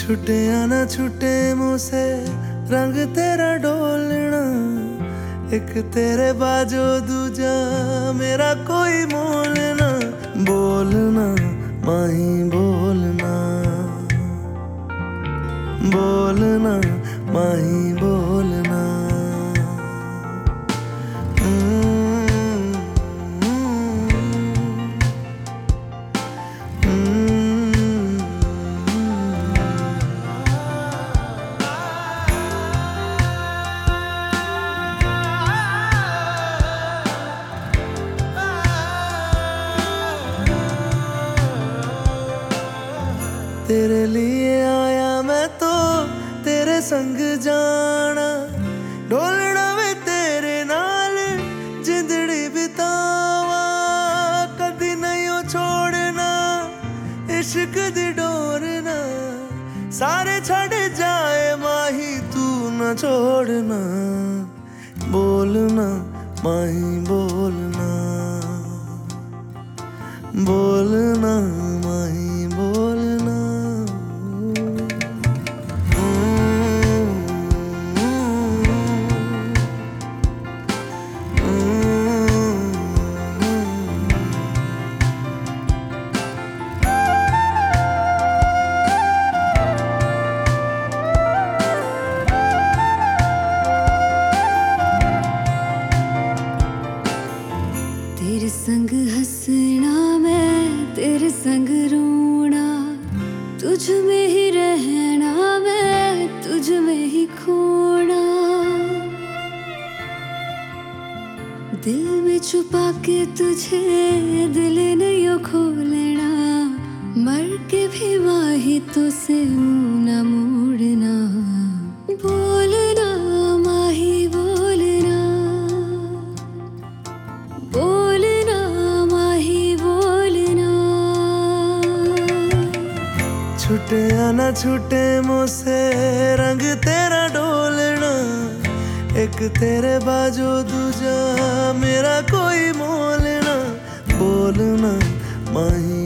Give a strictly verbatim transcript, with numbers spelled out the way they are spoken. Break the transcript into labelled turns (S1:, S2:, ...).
S1: छुटे या ना छुटे मुझसे रंग तेरा डोलना, एक तेरे बाजो दूजा मेरा कोई मोल ना। बोलना माही बोलना, बोलना माही बोलना। तेरे लिए आया मैं तो तेरे संग जाना, डोलना वे तेरे नाल जिंदड़ी बितावा। कदी नहीं ओ छोड़ना इश्क दी डोरना, सारे छड़ जाए माही तू न छोड़ना। बोलना माही बोलना, बोलना माही बोलना।
S2: तेरे संग हंसना मैं तेरे संग रोना, तुझ में ही रहना मैं तुझ में ही खोना। दिल में छुपा के तुझे दिल नहीं खोलना, मर के भी माही तो से मुंह न मोड़ना। बोलना माही बोलना, बोलना माही बोलना।
S1: छुटे या ना छुटे मुझसे रंग तेरा डोलना, एक तेरे बाजो दूजा मेरा कोई मोल ना। बोलना माही